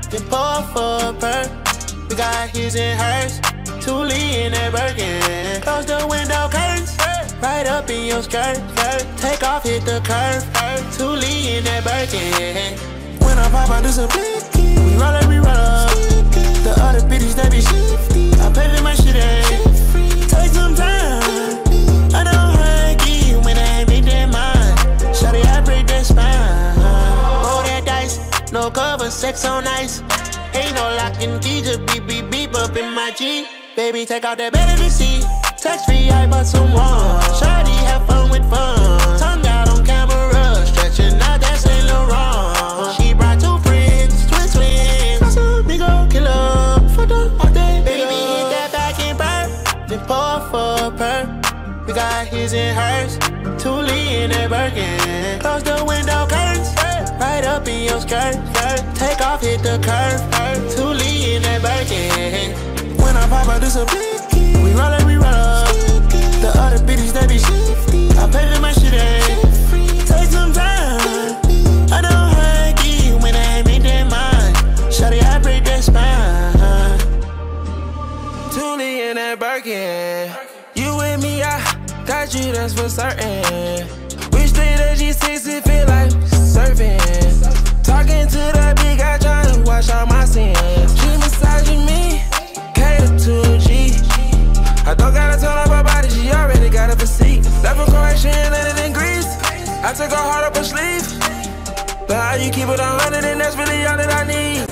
then pour for a perk. We got his and hers, Thule in that Birkin. Close the window curtains, right up in your skirt. Take off, hit the curve, Thule in that Birkin. When I pop out, this a blicky. We roll up, the other bitches, they be shifty. I pay for my shit, take some time. I don't hug you when I make that mind. Shawty, I break that spine. Roll that dice, no cover, sex on ice. Ain't no lock and key, just beep, beep, beep up in my G. Baby, take out that better to see. Touch free, I bought some more. Shawty, have fun with fun. Tongue out on camera, stretching out that Saint Laurent. She brought two friends, twins. Casamigo killer, fucked up all day. Baby, hit that back and burn, then pour for a perk. We got his and hers, Thule in that Birkin. Close the window curtains, right up in your skirt. Take off, hit the curve, Thule in that Birkin. When I pop out, this a blicky. We roll up, the other bitches, they be shifty. I pay for my shit, take some time. I don't hug you when I make that mind. Shawty, I break that spine. Thule in that Birkin. You and me, I got you, that's for certain. We straight at G6, it feel like surfing. Talking to that big guy, trying to wash all my sins. She massaging me, cater to a G. I don't gotta tell her my body, she already got a physique. Left from Croatia and landed in Greece. I took her heart up her sleeve. But how you keep it 100, and that's really all that I need.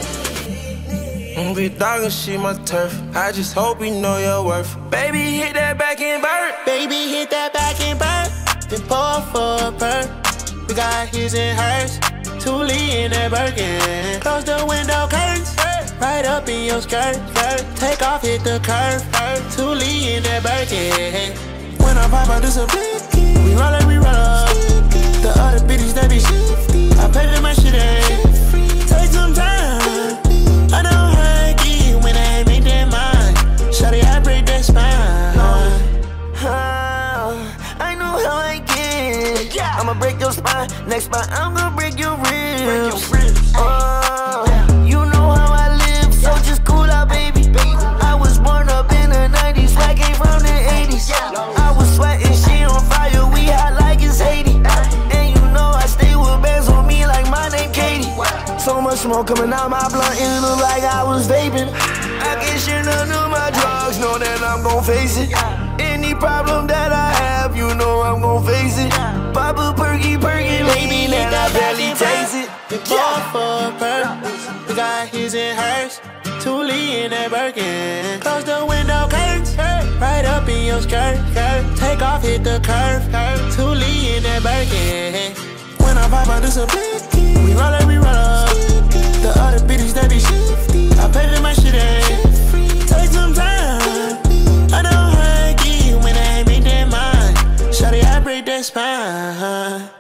Big dog and she my turf. I just hope you know your worth. Baby, hit that back and burn. Baby, hit that back and burn, then pour for a perk. We got his and hers, Thule in that Birkin. Close the window curtains, right up in your skirt. Take off, hit the curve, Thule in that Birkin. When I pop out, this a blicky. We roll up, the other bitches, they be shifty. I pay for my shit, take some time. I don't hug you when I make that mind. Shawty, I break that spine. I know how I get. I'ma break your spine. Next spine, I'm gonna break your ribs. You know how I live, so just cool out, baby. I was born up in the 90s, I came from the 80s. I was sweating, she on fire, we hot like it's Haiti. And you know I stay with bands on me like my name Katie. So much smoke coming out my blunt, it look like I was vaping. I can't share none of my drugs, know that I'm gon' face it. Any problem that I have, you know I'm gon' face it. Pop a perky, baby, then I barely taste it. Then pour for a perk. We got his and hers, Thule in that Birkin. Close the window curtains, right up in your skirt. Take off, hit the curve, Thule in that Birkin. When I pop out, this a blicky. We roll up, the other bitches, they be shifty. I pay for my shit, take some time. I don't hug you when I make that mind. Shawty, I break that spine.